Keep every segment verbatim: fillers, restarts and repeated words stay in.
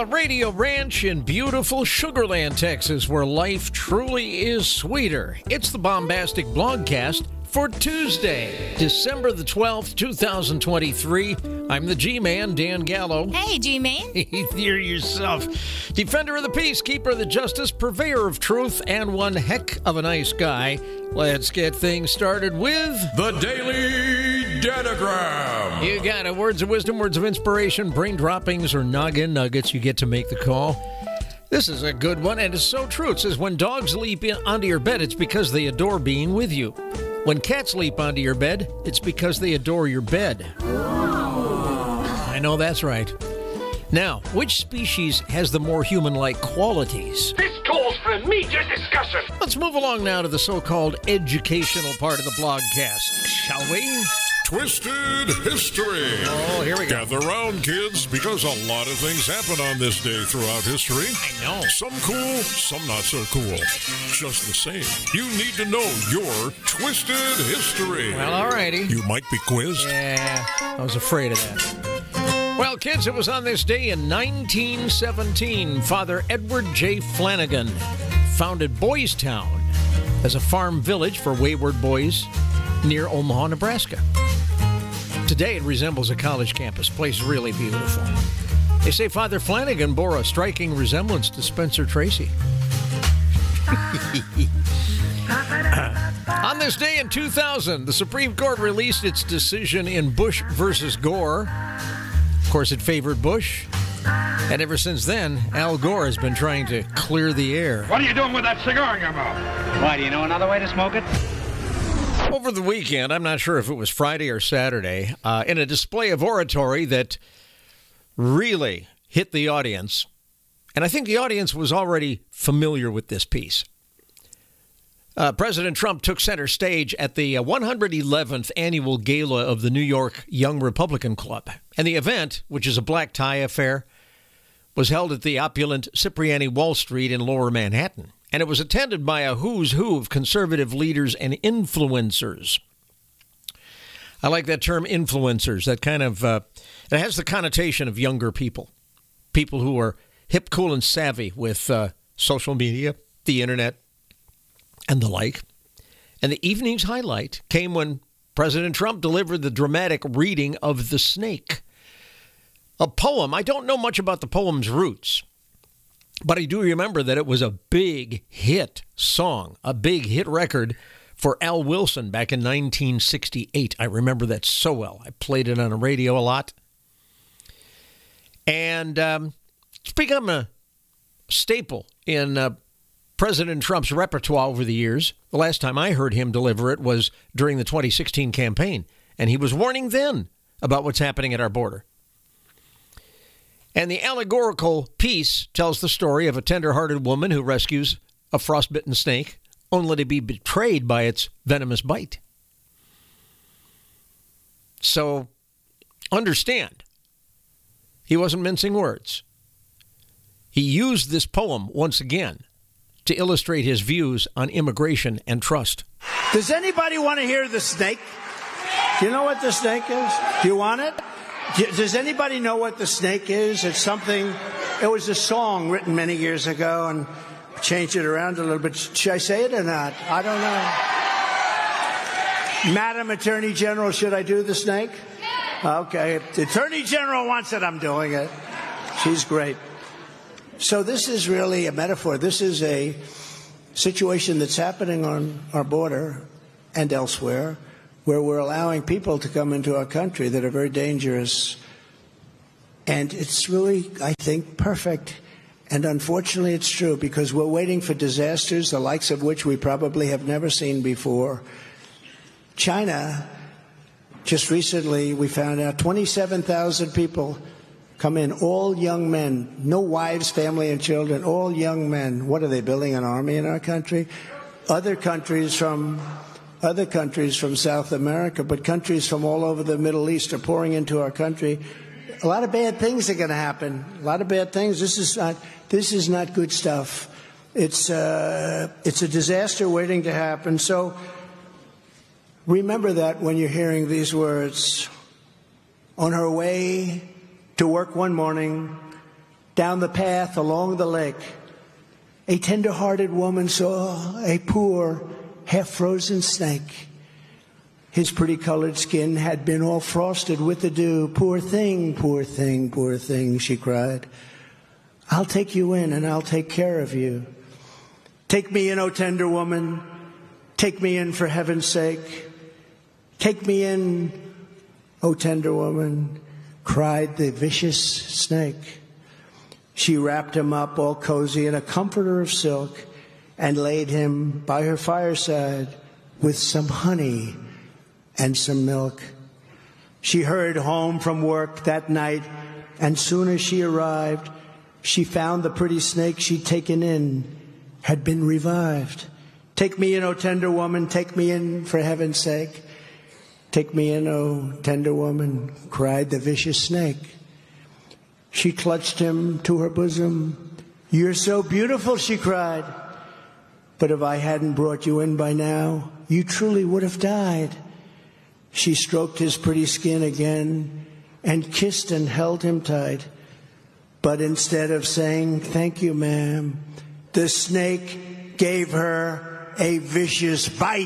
the Radio Ranch in beautiful Sugar Land, Texas, where life truly is sweeter. It's the Bombastic Blogcast for Tuesday, December the twelfth, two thousand twenty-three. I'm the G-Man, Dan Gallo. Hey, G-Man. You're yourself. Defender of the peace, keeper of the justice, purveyor of truth, and one heck of a nice guy. Let's get things started with the Daily Datagram. You got it. Words of wisdom, words of inspiration, brain droppings, or noggin nuggets. You get to make the call. This is a good one, and it's so true. It says, when dogs leap in onto your bed, it's because they adore being with you. When cats leap onto your bed, it's because they adore your bed. I know that's right. Now, which species has the more human-like qualities? This calls for immediate discussion. Let's move along now to the so-called educational part of the blogcast, shall we? Twisted History. Oh, here we go. Gather round, kids, because a lot of things happen on this day throughout history. I know. Some cool, some not so cool. Just the same, you need to know your Twisted History. Well, all righty. You might be quizzed. Yeah, I was afraid of that. Well, kids, it was on this day in nineteen seventeen, Father Edward J. Flanagan founded Boys Town as a farm village for wayward boys near Omaha, Nebraska. Today, it resembles a college campus. Place really beautiful. They say Father Flanagan bore a striking resemblance to Spencer Tracy. On this day in two thousand, the Supreme Court released its decision in Bush versus Gore. Of course, it favored Bush. And ever since then, Al Gore has been trying to clear the air. What are you doing with that cigar in your mouth? Why, do you know another way to smoke it? Over the weekend, I'm not sure if it was Friday or Saturday, uh, in a display of oratory that really hit the audience, and I think the audience was already familiar with this piece. Uh, President Trump took center stage at the uh, one hundred eleventh annual gala of the New York Young Republican Club. And the event, which is a black tie affair, was held at the opulent Cipriani Wall Street in Lower Manhattan. And it was attended by a who's who of conservative leaders and influencers. I like that term, influencers. That kind of, uh, it has the connotation of younger people. People who are hip, cool, and savvy with uh, social media, the internet, and the like. And the evening's highlight came when President Trump delivered the dramatic reading of The Snake, a poem. I don't know much about the poem's roots, but I do remember that it was a big hit song, a big hit record for Al Wilson back in nineteen sixty-eight. I remember that so well. I played it on the radio a lot. And um, it's become a staple in uh, President Trump's repertoire over the years. The last time I heard him deliver it was during the twenty sixteen campaign, and he was warning then about what's happening at our border. And the allegorical piece tells the story of a tender-hearted woman who rescues a frostbitten snake, only to be betrayed by its venomous bite. So, understand, he wasn't mincing words. He used this poem once again to illustrate his views on immigration and trust. Does anybody want to hear The Snake? Do you know what The Snake is? Do you want it? Does anybody know what The Snake is? It's something, it was a song written many years ago and changed it around a little bit. Should I say it or not? I don't know. Madam Attorney General, should I do The Snake? Okay. If the Attorney General wants it, I'm doing it. She's great. So this is really a metaphor. This is a situation that's happening on our border and elsewhere, where we're allowing people to come into our country that are very dangerous. And it's really, I think, perfect. And unfortunately, it's true, because we're waiting for disasters, the likes of which we probably have never seen before. China, just recently, we found out twenty-seven thousand people come in, all young men, no wives, family, and children, all young men. What are they, building an army in our country? Other countries from... Other countries from South America, but countries from all over the Middle East are pouring into our country. A lot of bad things are going to happen. A lot of bad things. This is not. This is not good stuff. It's uh, it's a disaster waiting to happen. So remember that when you're hearing these words. On her way to work one morning, Down the path along the lake, a tender-hearted woman saw a poor, half-frozen snake. His pretty colored skin had been all frosted with the dew. Poor thing, poor thing, poor thing, she cried. I'll take you in and I'll take care of you. Take me in, O tender woman. Take me in for heaven's sake. Take me in, O tender woman, cried the vicious snake. She wrapped him up all cozy in a comforter of silk and laid him by her fireside with some honey and some milk. She hurried home from work that night, and soon as she arrived, she found the pretty snake she'd taken in had been revived. Take me in, O tender woman, take me in for heaven's sake. Take me in, O tender woman, cried the vicious snake. She clutched him to her bosom. You're so beautiful, she cried. But if I hadn't brought you in by now, you truly would have died. She stroked his pretty skin again and kissed and held him tight. But instead of saying, thank you, ma'am, the snake gave her a vicious bite.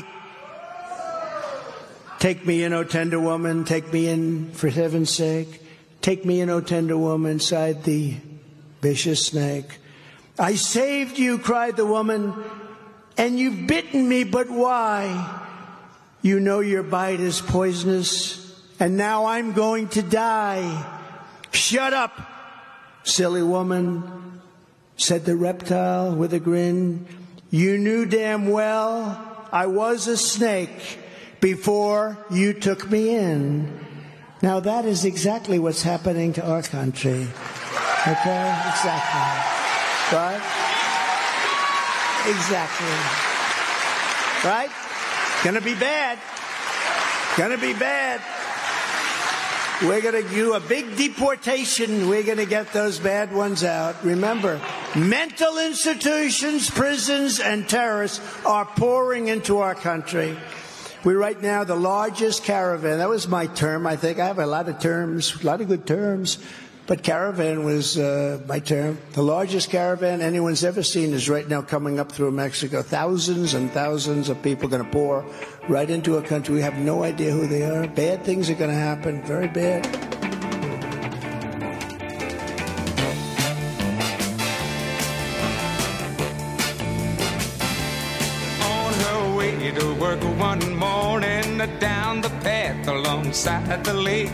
Take me in, O tender woman, take me in for heaven's sake. Take me in, O tender woman, sighed the vicious snake. I saved you, cried the woman, and you've bitten me, but why? You know your bite is poisonous, and now I'm going to die. Shut up, silly woman, said the reptile with a grin. You knew damn well I was a snake before you took me in. Now that is exactly what's happening to our country. Okay? Exactly. Right? Exactly. Right? Gonna be bad. Gonna be bad. We're gonna do a big deportation. We're gonna get those bad ones out. Remember, mental institutions, prisons, and terrorists are pouring into our country. We're right now the largest caravan. That was my term, I think. I have a lot of terms, a lot of good terms. But caravan was uh, my term. The largest caravan anyone's ever seen is right now coming up through Mexico. Thousands and thousands of people going to pour right into a country. We have no idea who they are. Bad things are going to happen. Very bad. On her way to work one morning, down the path alongside the lake,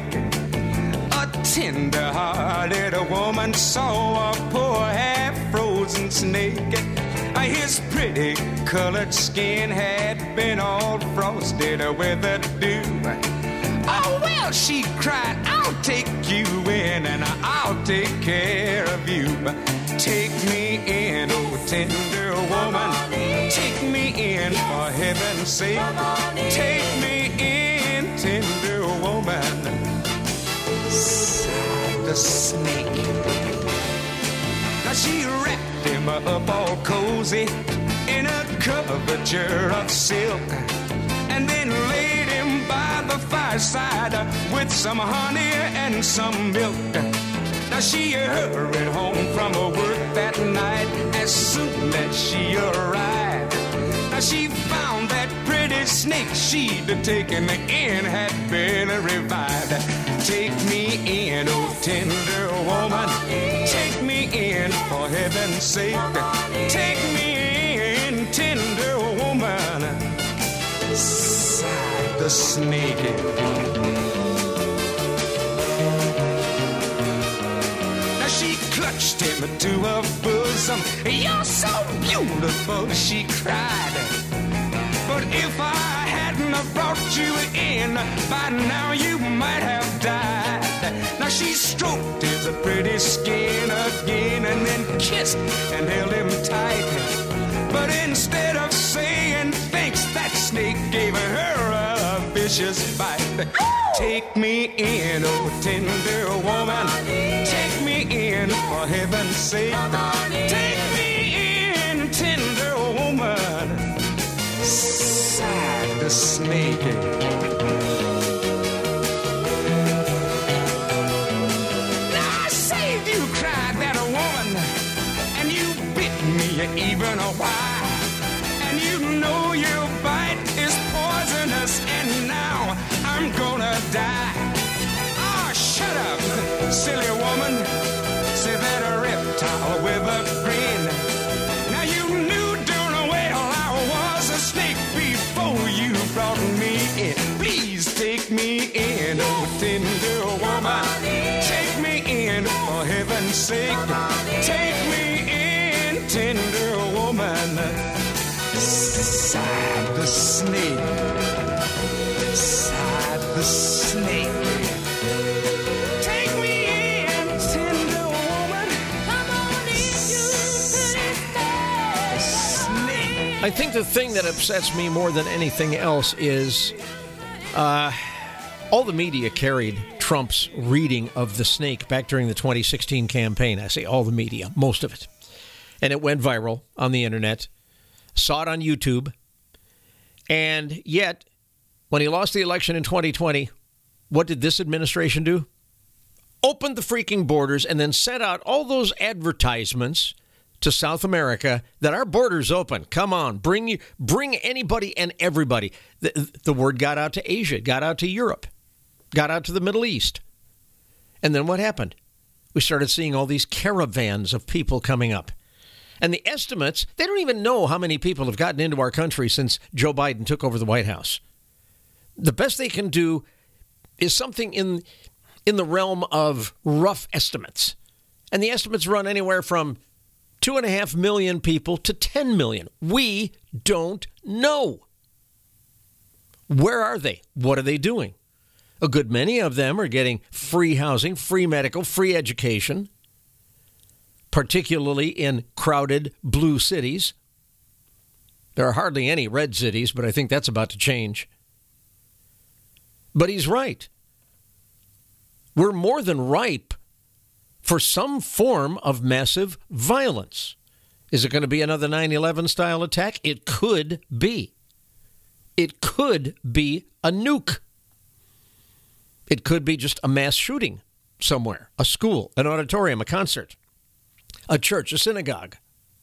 tender-hearted woman saw a poor half-frozen snake. His pretty colored skin had been all frosted with the dew. Oh, well, she cried, I'll take you in and I'll take care of you. Take me in, oh tender woman, take me in for heaven's sake. Take me in, tender woman, sighed the snake. Now she wrapped him up all cozy in a coverture of silk, and then laid him by the fireside with some honey and some milk. Now she hurried home from her work that night as soon as she arrived. Now she found that pretty snake she'd taken in had been revived. Take me in, oh tender woman, take me in for heaven's sake. Take me in, tender woman, sighed the snake. Now she clutched him to her bosom. You're so beautiful, she cried. But if I hadn't have brought you in, by now you might have died. Now she stroked his pretty skin again and then kissed and held him tight. But instead of saying thanks, that snake gave her a vicious bite. Take me in, oh tender woman, take me in for heaven's sake. Take me in, tender woman, sighed the snake. Now I saved you, cried that woman. die. Oh, shut up, silly woman. Say that a reptile with a grin. Now you knew darn well I was a snake before you brought me in. Please take me in, oh tender woman. Take me in, for heaven's sake. Take me in, tender woman. Sighed the snake. Sighed the snake. Take me in, tender woman. Come on in, you snake. I think the thing that upsets me more than anything else is uh, all the media carried Trump's reading of the snake back during the twenty sixteen campaign. I say all the media, most of it. And it went viral on the internet. Saw it on YouTube. And yet, when he lost the election in twenty twenty, what did this administration do? Opened the freaking borders and then sent out all those advertisements to South America that our border's open. Come on, bring you, bring anybody and everybody. The, the word got out to Asia, got out to Europe, got out to the Middle East. And then what happened? We started seeing all these caravans of people coming up. And the estimates, they don't even know how many people have gotten into our country since Joe Biden took over the White House. The best they can do is something in in the realm of rough estimates. And the estimates run anywhere from two and a half million people to ten million. We don't know. Where are they? What are they doing? A good many of them are getting free housing, free medical, free education, particularly in crowded blue cities. There are hardly any red cities, but I think that's about to change. But he's right. We're more than ripe for some form of massive violence. Is it going to be another nine eleven style attack? It could be. It could be a nuke. It could be just a mass shooting somewhere, a school, an auditorium, a concert, a church, a synagogue.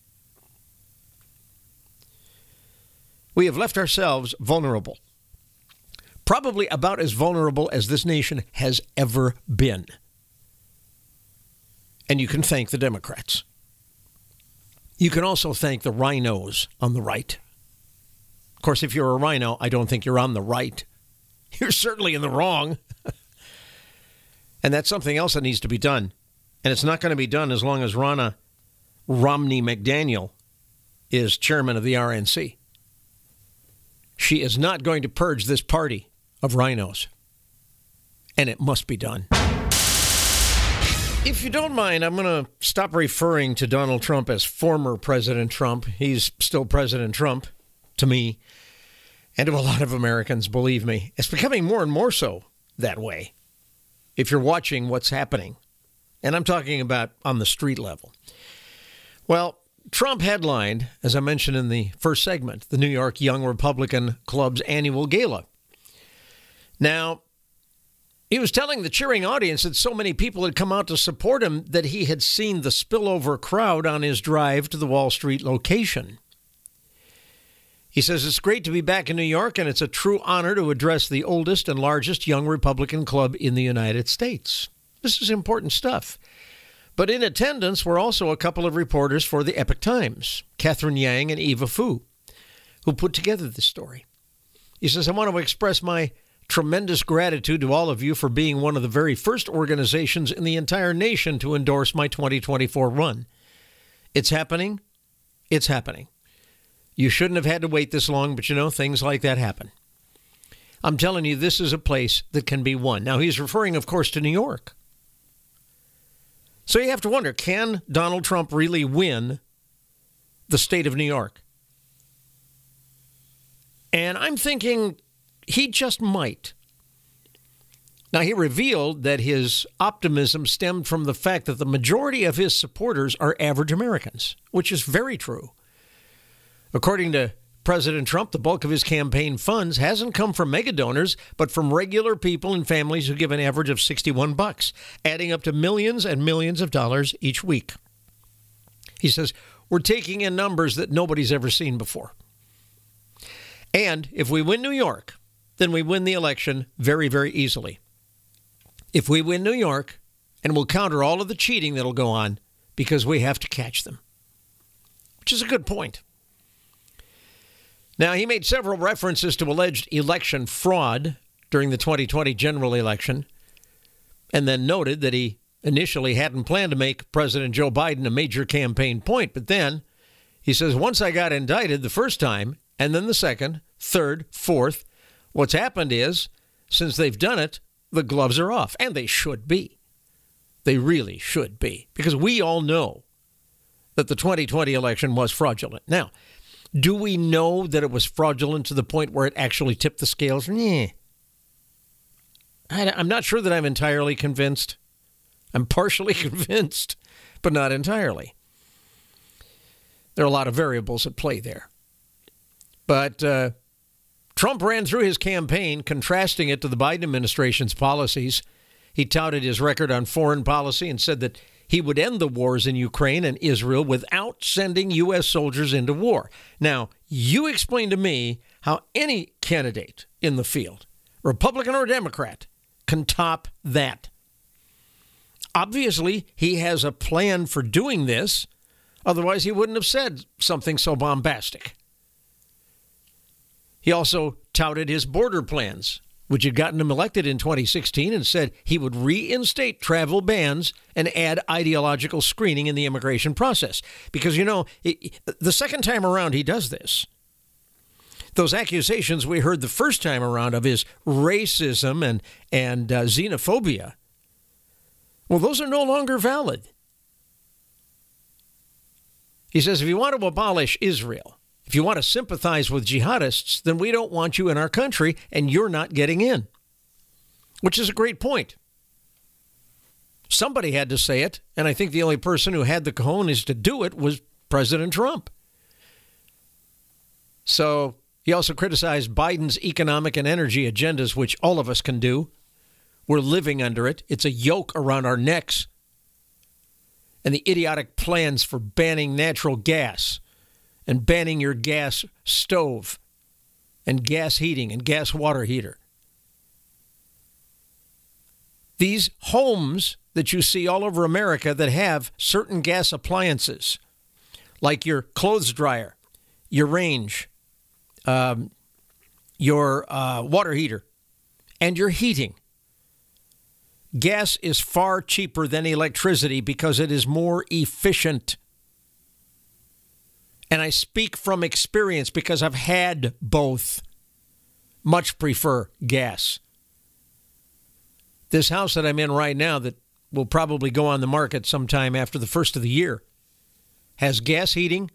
We have left ourselves vulnerable. Probably about as vulnerable as this nation has ever been. And you can thank the Democrats. You can also thank the rhinos on the right. Of course, if you're a rhino, I don't think you're on the right. You're certainly in the wrong. And that's something else that needs to be done. And it's not going to be done as long as Ronna Romney McDaniel is chairman of the R N C. She is not going to purge this party of rhinos. And it must be done. If you don't mind, I'm going to stop referring to Donald Trump as former President Trump. He's still President Trump to me and to a lot of Americans, believe me. It's becoming more and more so that way if you're watching what's happening. And I'm talking about on the street level. Well, Trump headlined, as I mentioned in the first segment, the New York Young Republican Club's annual gala. Now, he was telling the cheering audience that so many people had come out to support him that he had seen the spillover crowd on his drive to the Wall Street location. He says, it's great to be back in New York, and it's a true honor to address the oldest and largest young Republican club in the United States. This is important stuff. But in attendance were also a couple of reporters for the Epoch Times, Catherine Yang and Eva Fu, who put together this story. He says, I want to express my tremendous gratitude to all of you for being one of the very first organizations in the entire nation to endorse my twenty twenty-four run. It's happening. It's happening. You shouldn't have had to wait this long, but you know, things like that happen. I'm telling you, this is a place that can be won. Now, he's referring, of course, to New York. So you have to wonder, can Donald Trump really win the state of New York? And I'm thinking he just might. Now, he revealed that his optimism stemmed from the fact that the majority of his supporters are average Americans, which is very true. According to President Trump, the bulk of his campaign funds hasn't come from mega donors, but from regular people and families who give an average of sixty-one bucks, adding up to millions and millions of dollars each week. He says, we're taking in numbers that nobody's ever seen before. And if we win New York, then we win the election very, very easily. If we win New York, and we'll counter all of the cheating that'll go on because we have to catch them, which is a good point. Now, he made several references to alleged election fraud during the twenty twenty general election, and then noted that he initially hadn't planned to make President Joe Biden a major campaign point. But then he says, once I got indicted the first time, and then the second, third, fourth, what's happened is, since they've done it, the gloves are off. And they should be. They really should be. Because we all know that the twenty twenty election was fraudulent. Now, do we know that it was fraudulent to the point where it actually tipped the scales? Nah. I, I'm not sure that I'm entirely convinced. I'm partially convinced, but not entirely. There are a lot of variables at play there. But uh, Trump ran through his campaign contrasting it to the Biden administration's policies. He touted his record on foreign policy and said that he would end the wars in Ukraine and Israel without sending U S soldiers into war. Now, you explain to me how any candidate in the field, Republican or Democrat, can top that. Obviously, he has a plan for doing this. Otherwise, he wouldn't have said something so bombastic. He also touted his border plans, which had gotten him elected in twenty sixteen, and said he would reinstate travel bans and add ideological screening in the immigration process. Because, you know, it, the second time around he does this, those accusations we heard the first time around of his racism and, and uh, xenophobia, well, those are no longer valid. He says, if you want to abolish Israel, if you want to sympathize with jihadists, then we don't want you in our country, and you're not getting in. Which is a great point. Somebody had to say it, and I think the only person who had the cojones to do it was President Trump. So he also criticized Biden's economic and energy agendas, which all of us can do. We're living under it. It's a yoke around our necks. And the idiotic plans for banning natural gas and banning your gas stove and gas heating and gas water heater. These homes that you see all over America that have certain gas appliances, like your clothes dryer, your range, um, your uh, water heater, and your heating. Gas is far cheaper than electricity because it is more efficient. And I speak from experience because I've had both. Much prefer gas. This house that I'm in right now that will probably go on the market sometime after the first of the year has gas heating,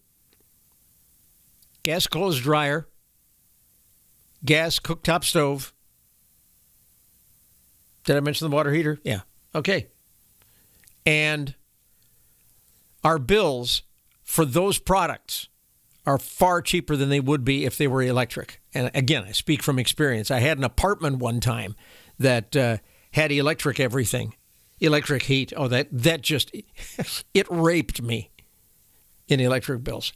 gas clothes dryer, gas cooktop stove. Did I mention the water heater? Yeah. Okay. And our bills for those products are far cheaper than they would be if they were electric. And again, I speak from experience. I had an apartment one time that uh, had electric everything, electric heat. Oh, that, that just, it raped me in electric bills.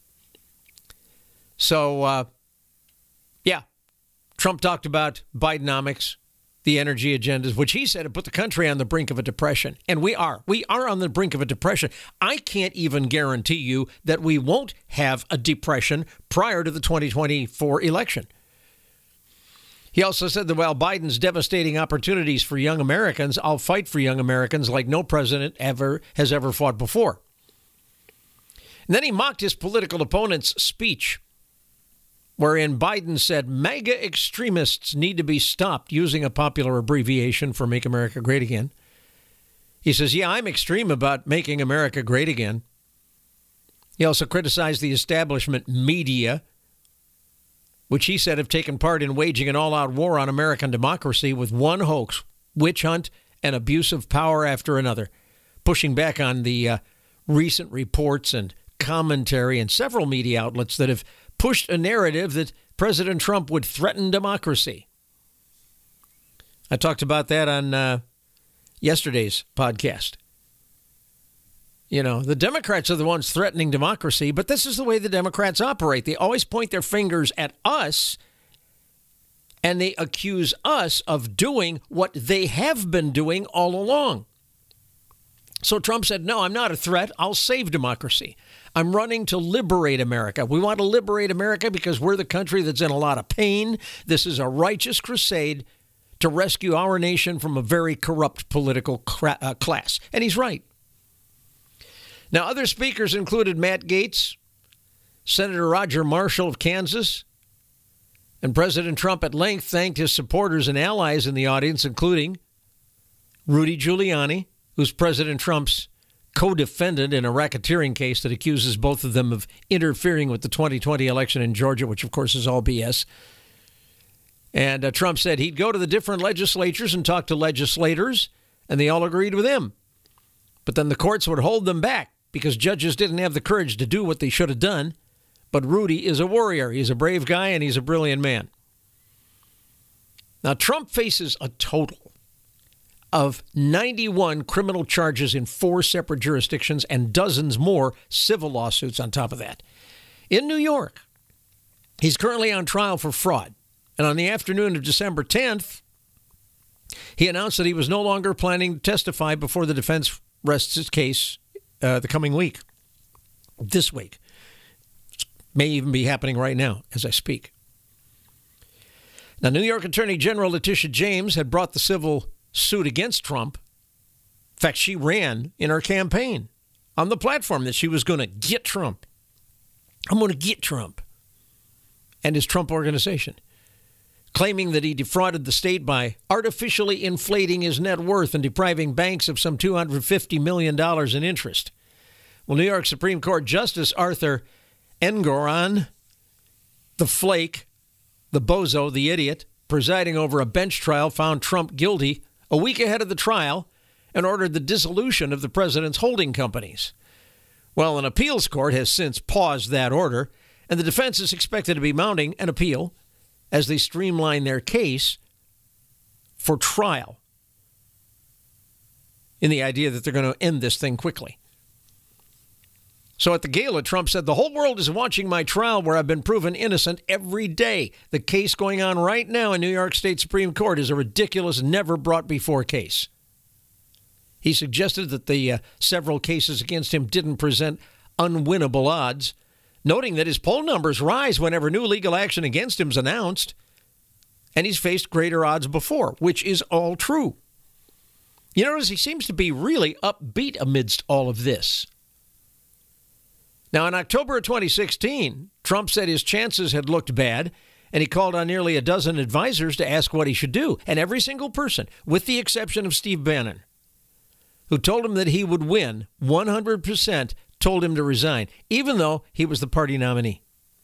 So, uh, yeah, Trump talked about Bidenomics, the energy agendas, which he said had put the country on the brink of a depression. And we are. We are on the brink of a depression. I can't even guarantee you that we won't have a depression prior to the twenty twenty-four election. He also said that while Biden's devastating opportunities for young Americans, I'll fight for young Americans like no president ever has ever fought before. And then he mocked his political opponent's speech, wherein Biden said MAGA extremists need to be stopped, using a popular abbreviation for Make America Great Again. He says, yeah, I'm extreme about making America great again. He also criticized the establishment media, which he said have taken part in waging an all-out war on American democracy with one hoax, witch hunt, and abuse of power after another, pushing back on the uh, recent reports and commentary in several media outlets that have pushed a narrative that President Trump would threaten democracy. I talked about that on uh, yesterday's podcast. You know, the Democrats are the ones threatening democracy, but this is the way the Democrats operate. They always point their fingers at us And they accuse us of doing what they have been doing all along. So Trump said, no, I'm not a threat. I'll save democracy. I'm running to liberate America. We want to liberate America because we're the country that's in a lot of pain. This is a righteous crusade to rescue our nation from a very corrupt political cra- uh, class. And he's right. Now, other speakers included Matt Gaetz, Senator Roger Marshall of Kansas, and President Trump at length thanked his supporters and allies in the audience, including Rudy Giuliani, who's President Trump's co-defendant in a racketeering case that accuses both of them of interfering with the twenty twenty election in Georgia, which, of course, is all B S. And uh, Trump said he'd go to the different legislatures and talk to legislators, and they all agreed with him. But then the courts would hold them back because judges didn't have the courage to do what they should have done. But Rudy is a warrior. He's a brave guy, and he's a brilliant man. Now, Trump faces a total of ninety-one criminal charges in four separate jurisdictions and dozens more civil lawsuits on top of that. In New York, he's currently on trial for fraud. And on the afternoon of December tenth, he announced that he was no longer planning to testify before the defense rests its case uh, the coming week, this week. It may even be happening right now as I speak. Now, New York Attorney General Letitia James had brought the civil suit against Trump. In fact, she ran in her campaign on the platform that she was going to get Trump. I'm going to get Trump and his Trump organization, claiming that he defrauded the state by artificially inflating his net worth and depriving banks of some two hundred fifty million dollars in interest. Well, New York Supreme Court Justice Arthur Engoron, the flake, the bozo, the idiot, presiding over a bench trial, found Trump guilty a week ahead of the trial and ordered the dissolution of the president's holding companies. Well, an appeals court has since paused that order, and the defense is expected to be mounting an appeal as they streamline their case for trial in the idea that they're going to end this thing quickly. So at the gala, Trump said, the whole world is watching my trial where I've been proven innocent every day. The case going on right now in New York State Supreme Court is a ridiculous, never-brought-before case. He suggested that the uh, several cases against him didn't present unwinnable odds, noting that his poll numbers rise whenever new legal action against him is announced, and he's faced greater odds before, which is all true. You notice he seems to be really upbeat amidst all of this. Now, in October of twenty sixteen, Trump said his chances had looked bad, and he called on nearly a dozen advisors to ask what he should do. And every single person, with the exception of Steve Bannon, who told him that he would win, one hundred percent told him to resign, even though he was the party nominee.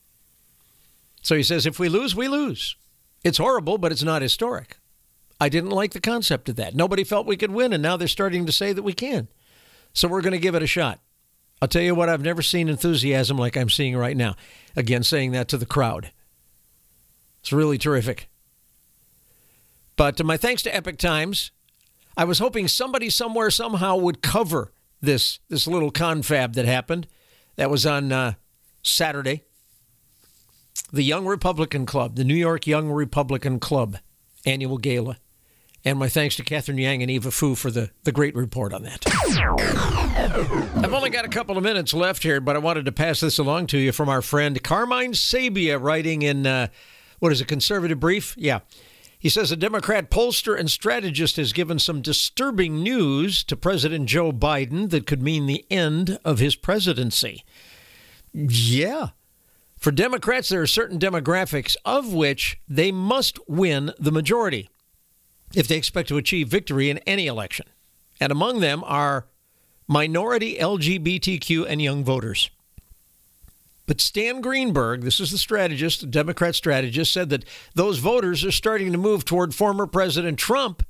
So he says, if we lose, we lose. It's horrible, but it's not historic. I didn't like the concept of that. Nobody felt we could win, and now they're starting to say that we can. So we're going to give it a shot. I'll tell you what, I've never seen enthusiasm like I'm seeing right now. Again, saying that to the crowd. It's really terrific. But to my thanks to Epic Times, I was hoping somebody somewhere somehow would cover this, this little confab that happened. That was on uh, Saturday. The Young Republican Club, the New York Young Republican Club annual gala. And my thanks to Catherine Yang and Eva Fu for the, the great report on that. I've only got a couple of minutes left here, but I wanted to pass this along to you from our friend Carmine Sabia, writing in, uh, what is it, Conservative Brief? Yeah. He says a Democrat pollster and strategist has given some disturbing news to President Joe Biden that could mean the end of his presidency. Yeah. For Democrats, there are certain demographics of which they must win the majority if they expect to achieve victory in any election. And among them are minority L G B T Q and young voters. But Stan Greenberg, this is the strategist, the Democrat strategist, said that those voters are starting to move toward former President Trump.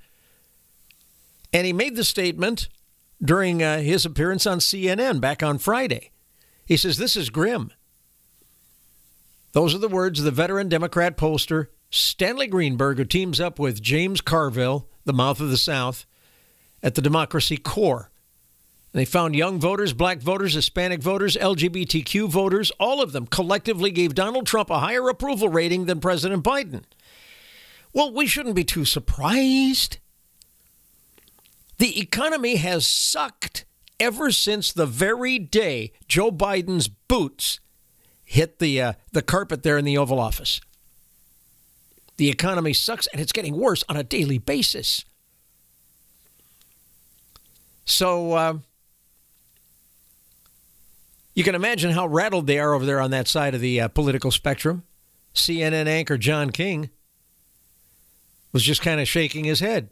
And he made the statement during uh, his appearance on C N N back on Friday. He says, this is grim. Those are the words of the veteran Democrat pollster Stanley Greenberg, who teams up with James Carville, the mouth of the South, at the Democracy Corps. And they found young voters, black voters, Hispanic voters, L G B T Q voters. All of them collectively gave Donald Trump a higher approval rating than President Biden. Well, we shouldn't be too surprised. The economy has sucked ever since the very day Joe Biden's boots hit the uh, the carpet there in the Oval Office. The economy sucks, and it's getting worse on a daily basis. So uh, you can imagine how rattled they are over there on that side of the uh, political spectrum. C N N anchor John King was just kind of shaking his head.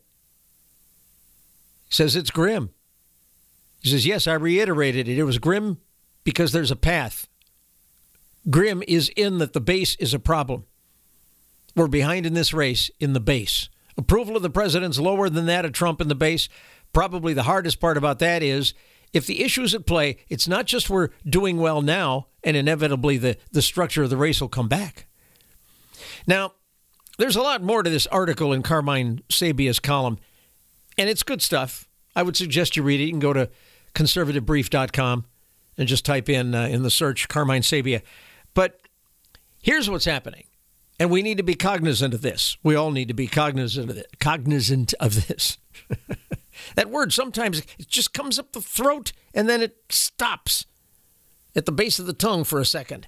He says it's grim. He says, yes, I reiterated it. It was grim because there's a path. Grim is in that the base is a problem. We're behind in this race in the base. Approval of the president's lower than that of Trump in the base. Probably the hardest part about that is if the issue's at play, it's not just we're doing well now and inevitably the, the structure of the race will come back. Now, there's a lot more to this article in Carmine Sabia's column, and it's good stuff. I would suggest you read it. You can go to conservative brief dot com and just type in uh, in the search Carmine Sabia. But here's what's happening. And we need to be cognizant of this. We all need to be cognizant of it. Cognizant of this. That word sometimes it just comes up the throat and then it stops at the base of the tongue for a second.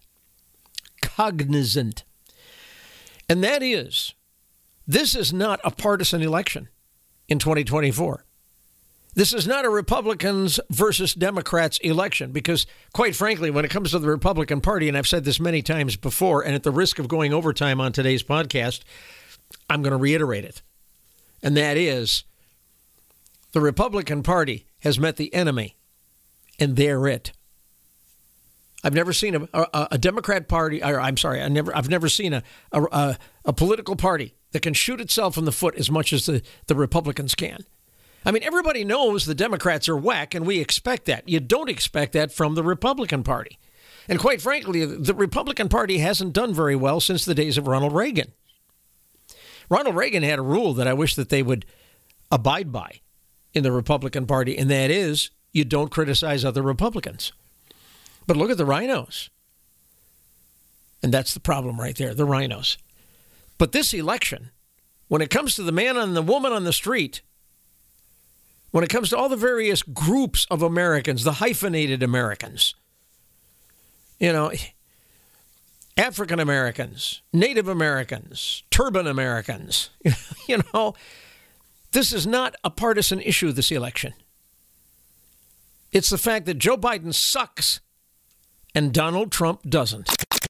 Cognizant. And that is, this is not a partisan election in twenty twenty-four. This is not a Republicans versus Democrats election because, quite frankly, when it comes to the Republican Party, and I've said this many times before, and at the risk of going overtime on today's podcast, I'm going to reiterate it. And that is, the Republican Party has met the enemy, and they're it. I've never seen a, a, a Democrat party, or I'm sorry, I never, I've never seen a, a, a political party that can shoot itself in the foot as much as the, the Republicans can. I mean, everybody knows the Democrats are whack, and we expect that. You don't expect that from the Republican Party. And quite frankly, the Republican Party hasn't done very well since the days of Ronald Reagan. Ronald Reagan had a rule that I wish that they would abide by in the Republican Party, and that is you don't criticize other Republicans. But look at the rhinos. And that's the problem right there, the rhinos. But this election, when it comes to the man and the woman on the street, when it comes to all the various groups of Americans, the hyphenated Americans, you know, African Americans, Native Americans, turban Americans, you know, this is not a partisan issue, this election. It's the fact that Joe Biden sucks and Donald Trump doesn't.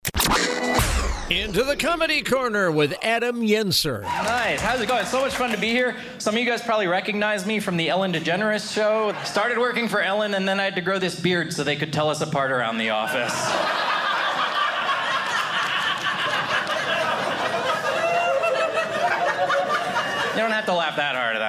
Into the Comedy Corner with Adam Yenser. Nice. How's it going? It's so much fun to be here. Some of you guys probably recognize me from the Ellen DeGeneres show. Started working for Ellen, and then I had to grow this beard so they could tell us apart around the office. You don't have to laugh that hard at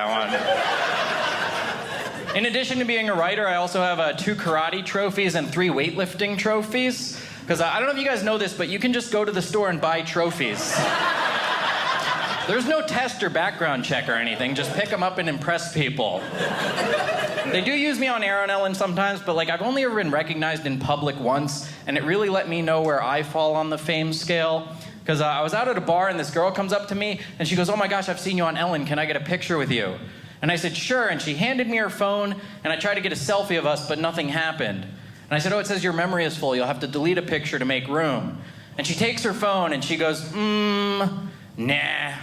that one. In addition to being a writer, I also have uh, two karate trophies and three weightlifting trophies. Because I don't know if you guys know this, but you can just go to the store and buy trophies. There's no test or background check or anything. Just pick them up and impress people. They do use me on air on Ellen sometimes, but like I've only ever been recognized in public once, and it really let me know where I fall on the fame scale. Because uh, I was out at a bar, and this girl comes up to me, and she goes, "Oh my gosh, I've seen you on Ellen. Can I get a picture with you?" And I said, "Sure." And she handed me her phone, and I tried to get a selfie of us, but nothing happened. And I said, "Oh, it says your memory is full. You'll have to delete a picture to make room." And she takes her phone and she goes, mm, nah.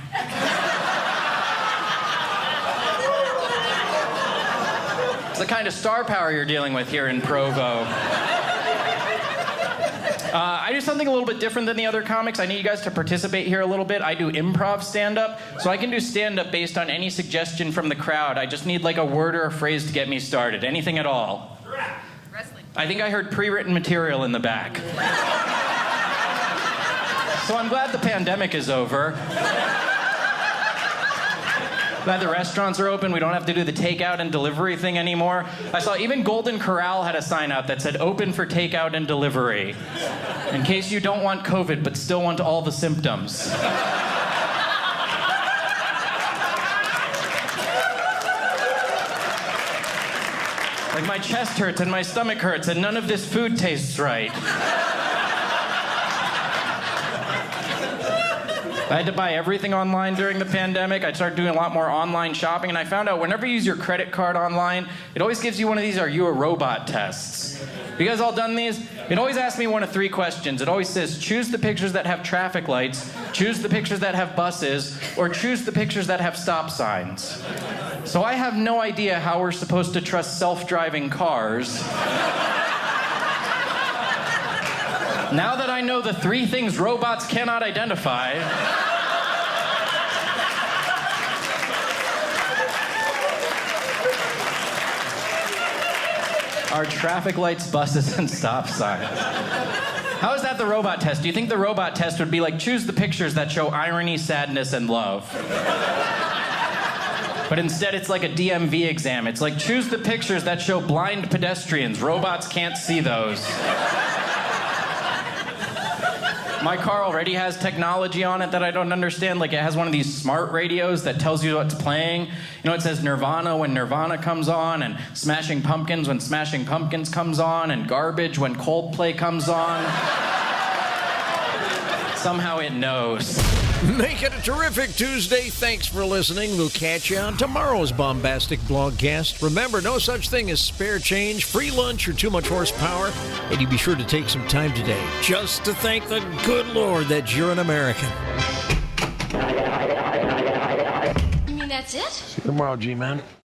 It's the kind of star power you're dealing with here in Provo. Uh, I do something a little bit different than the other comics. I need you guys to participate here a little bit. I do improv stand-up, so I can do stand-up based on any suggestion from the crowd. I just need like a word or a phrase to get me started. Anything at all. I think I heard pre-written material in the back. So I'm glad the pandemic is over. Glad the restaurants are open. We don't have to do the takeout and delivery thing anymore. I saw even Golden Corral had a sign out that said open for takeout and delivery. In case you don't want COVID but still want all the symptoms. Like my chest hurts and my stomach hurts and none of this food tastes right. I had to buy everything online during the pandemic. I started doing a lot more online shopping, and I found out whenever you use your credit card online, it always gives you one of these "Are you a robot?" tests. You guys all done these? It always asks me one of three questions. It always says, choose the pictures that have traffic lights, choose the pictures that have buses, or choose the pictures that have stop signs. So I have no idea how we're supposed to trust self-driving cars. Now that I know the three things robots cannot identify, are traffic lights, buses, and stop signs. How is that the robot test? Do you think the robot test would be like, choose the pictures that show irony, sadness, and love? But instead it's like a D M V exam. It's like, choose the pictures that show blind pedestrians. Robots can't see those. My car already has technology on it that I don't understand. Like, it has one of these smart radios that tells you what's playing. You know, it says Nirvana when Nirvana comes on, and Smashing Pumpkins when Smashing Pumpkins comes on, and Garbage when Coldplay comes on. Somehow it knows. Make it a terrific Tuesday. Thanks for listening. We'll catch you on tomorrow's bombastic blogcast. Remember, no such thing as spare change, free lunch, or too much horsepower. And you be sure to take some time today just to thank the good Lord that you're an American. You mean that's it? See you tomorrow, G-Man.